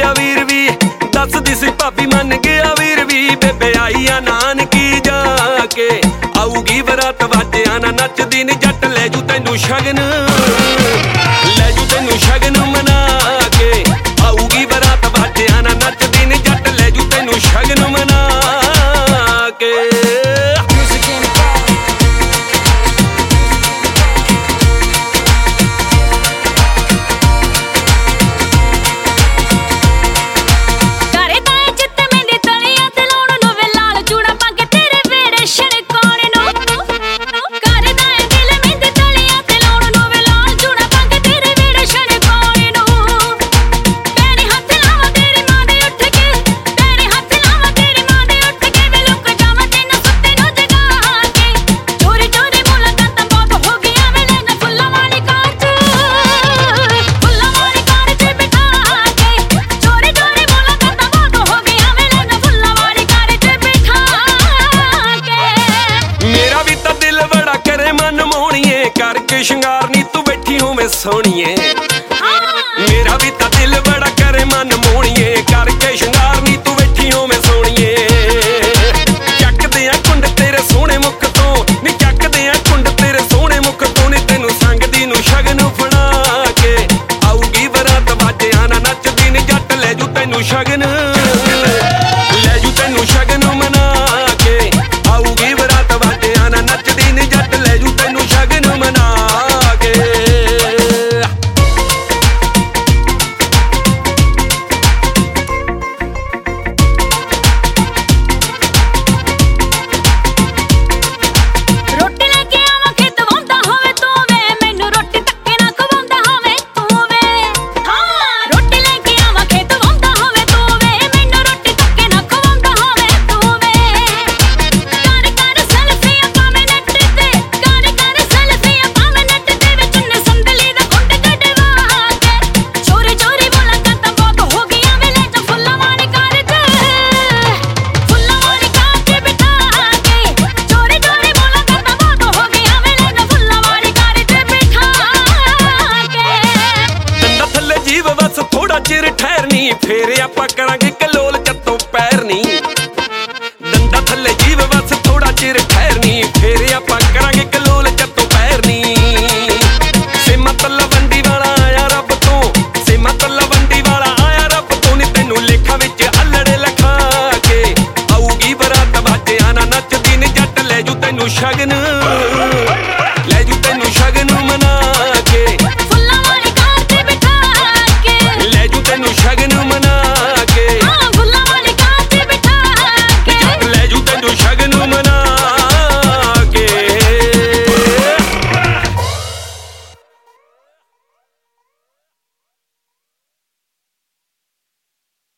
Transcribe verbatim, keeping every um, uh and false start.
गया वीर भी दसदी सी भाभी मन गया वीर भी बेबे आई आ नानकी जाके आऊगी बरात वाजिया ना नचदी नी जट ले जू तैनू शगन ले जू तैनू शगन मना के आऊगी बरात वाजिया ना नचदी नी जट ले जू तैनू शगन मना के करके शंगार नी तू बैठी हो मैं सोनिए मेरा भी ता दिल बड़ा करे मन मोहनिए करके शंगार नी तू बैठी हो मैं सोनिए चकदे आ कुंड तेरे सोहने मुख तो नी चकदे आ कुंड तेरे सोहने मुख तो नी तेनू संगदी नू शगन फड़ा के आऊगी बरात वाजिया ना नचदी नी जट ले जू तैनू शगन ले जू तैनू शगन मना के आऊगी बरात वाजिया ना नचदी नी जट ले जू तैनू शगन मना चिर ठहरनी फेर आपां करांगे कलोल